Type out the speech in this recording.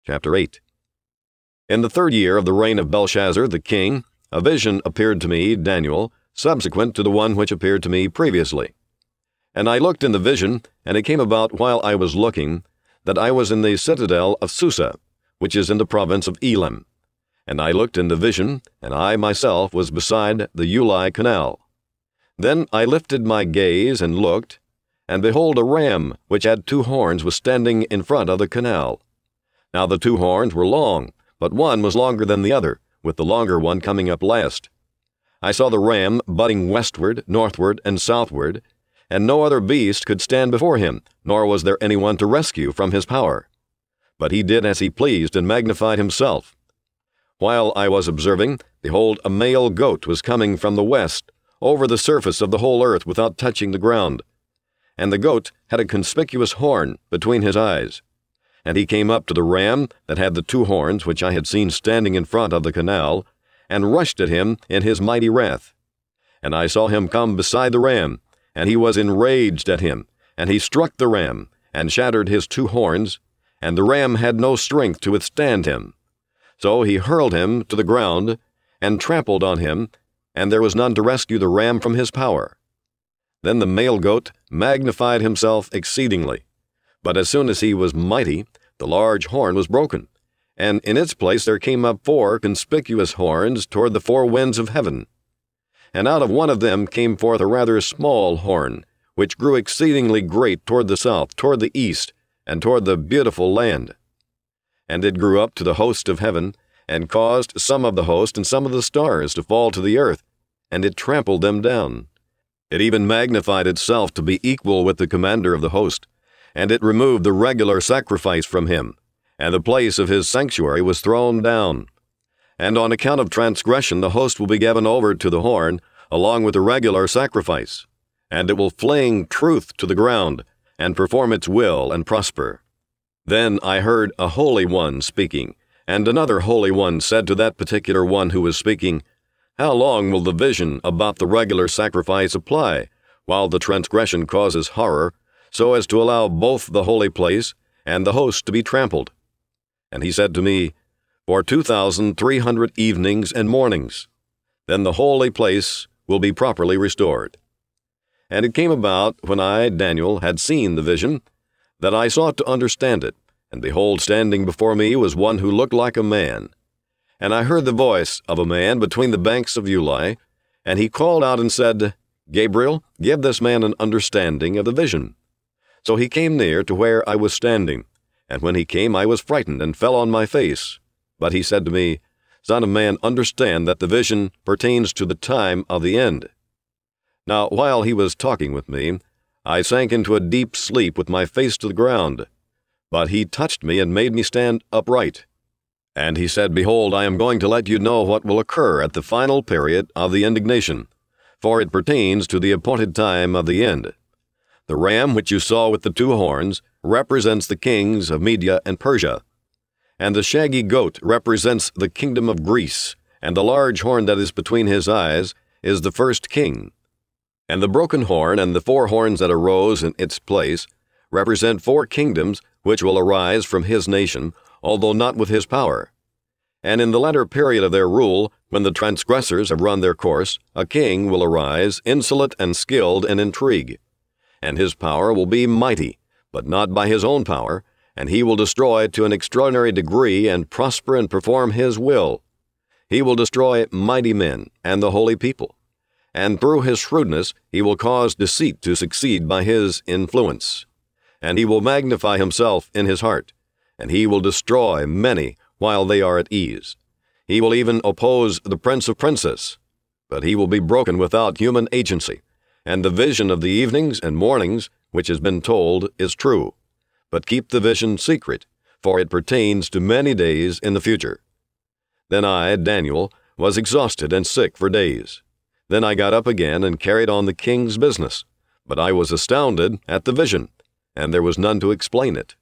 Chapter 8. In the 3rd year of the reign of Belshazzar the king, a vision appeared to me, Daniel, subsequent to the one which appeared to me previously. And I looked in the vision, and it came about while I was looking, that I was in the citadel of Susa, which is in the province of Elam. And I looked in the vision, and I myself was beside the Ulai canal. Then I lifted my gaze and looked, and behold, a ram which had 2 horns was standing in front of the canal. Now the 2 horns were long, but one was longer than the other, with the longer one coming up last. I saw the ram butting westward, northward, and southward, and no other beast could stand before him, nor was there anyone to rescue from his power. But he did as he pleased and magnified himself. While I was observing, behold, a male goat was coming from the west, over the surface of the whole earth without touching the ground. And the goat had a conspicuous horn between his eyes. And he came up to the ram that had the 2 horns which I had seen standing in front of the canal, and rushed at him in his mighty wrath. And I saw him come beside the ram, and he was enraged at him, and he struck the ram, and shattered his 2 horns, and the ram had no strength to withstand him. So he hurled him to the ground, and trampled on him, and there was none to rescue the ram from his power. Then the male goat magnified himself exceedingly. But as soon as he was mighty, the large horn was broken, and in its place there came up 4 conspicuous horns toward the 4 winds of heaven. And out of one of them came forth a rather small horn, which grew exceedingly great toward the south, toward the east, and toward the beautiful land. And it grew up to the host of heaven, and caused some of the host and some of the stars to fall to the earth, and it trampled them down. It even magnified itself to be equal with the commander of the host, and it removed the regular sacrifice from him, and the place of his sanctuary was thrown down. And on account of transgression the host will be given over to the horn, along with the regular sacrifice, and it will fling truth to the ground, and perform its will and prosper. Then I heard a holy one speaking, and another holy one said to that particular one who was speaking, "How long will the vision about the regular sacrifice apply, while the transgression causes horror, so as to allow both the holy place and the host to be trampled?" And he said to me, "For 2,300 evenings and mornings. Then the holy place will be properly restored." And it came about, when I, Daniel, had seen the vision, that I sought to understand it, and behold, standing before me was one who looked like a man. And I heard the voice of a man between the banks of Ulai, and he called out and said, "Gabriel, give this man an understanding of the vision." So he came near to where I was standing, and when he came I was frightened and fell on my face. But he said to me, "Son of man, understand that the vision pertains to the time of the end." Now while he was talking with me, I sank into a deep sleep with my face to the ground. But he touched me and made me stand upright. And he said, "Behold, I am going to let you know what will occur at the final period of the indignation, for it pertains to the appointed time of the end. The ram which you saw with the 2 horns represents the kings of Media and Persia, and the shaggy goat represents the kingdom of Greece, and the large horn that is between his eyes is the first king. And the broken horn and the 4 horns that arose in its place represent 4 kingdoms which will arise from his nation, although not with his power. And in the latter period of their rule, when the transgressors have run their course, a king will arise, insolent and skilled in intrigue. And his power will be mighty, but not by his own power, and he will destroy to an extraordinary degree and prosper and perform his will. He will destroy mighty men and the holy people, and through his shrewdness he will cause deceit to succeed by his influence. And he will magnify himself in his heart, and he will destroy many while they are at ease. He will even oppose the prince of princes, but he will be broken without human agency, and the vision of the evenings and mornings which has been told is true. But keep the vision secret, for it pertains to many days in the future." Then I, Daniel, was exhausted and sick for days. Then I got up again and carried on the king's business, but I was astounded at the vision, and there was none to explain it.